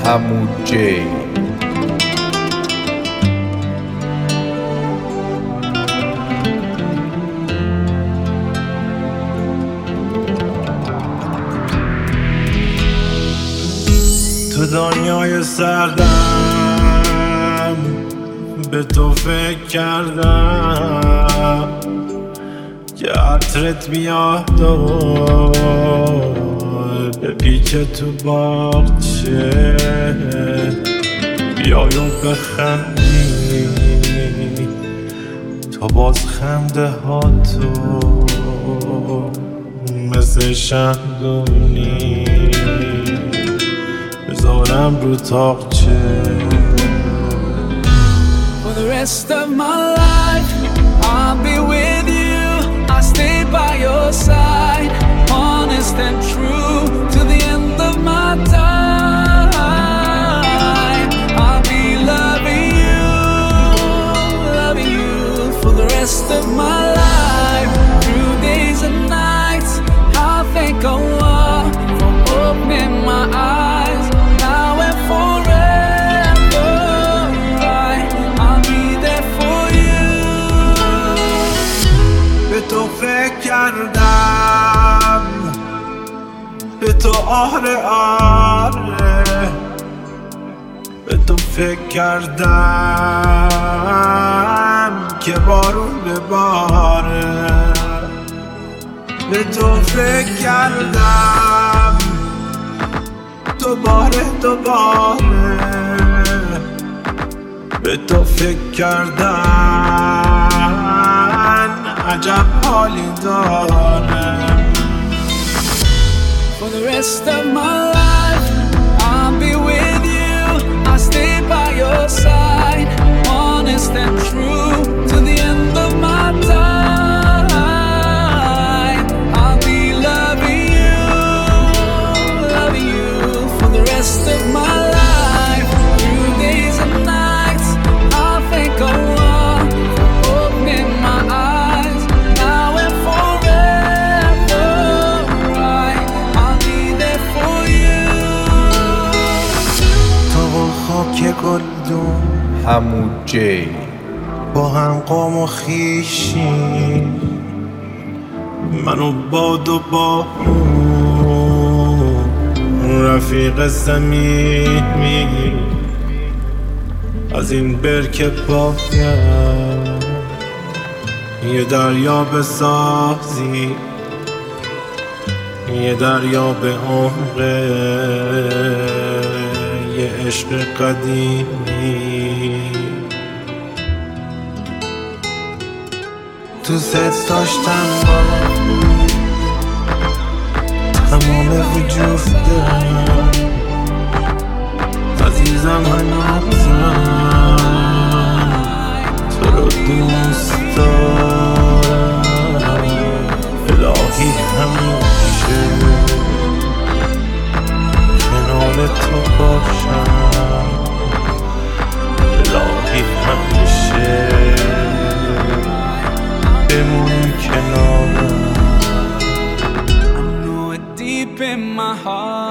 حمودجی. تو دنیای سردم به تو فکر کردم که عطرت بیاد و بپیچه تو باغچه، بیای و بخندی تا باز خنده ها تو مثل شمدونی بذارم رو تاقچه. For the rest of my life I'll be with you, I'll stay by your side, honest and true to the end of my time. I'll be loving you for the rest of my life, through days and nights. I'll thank Allah for opening my eyes, now and forever. I'll be there for you. به تو فکر کردم، به تو آره به تو فکر کردم که بارون بباره. به تو فکر کردم دوباره به تو فکر کردن عجب حالی دارم. For the rest of my life I'll be with you, I'll stay by your side, honest and true to the end of my time. I'll be loving you for the rest of my life, through days and nights. I'll thank Allah for opening my eyes, now and forever. I'll be there for you. تو و خاک گلدون حمودجی با هم قوم و خویشی، من و باد و بارون رفیق صمیمی. از این برکه پایم یه دریا بسازی، یه دریا به عمق یه عشق قدیمی. دوست داشتم با تمام وجودم، عزیزم هنوزم تو رو دوست دارم. الهی همیشه کنار تو باشم، الهی همیشه بمونی کنارم. I know it deep in my heart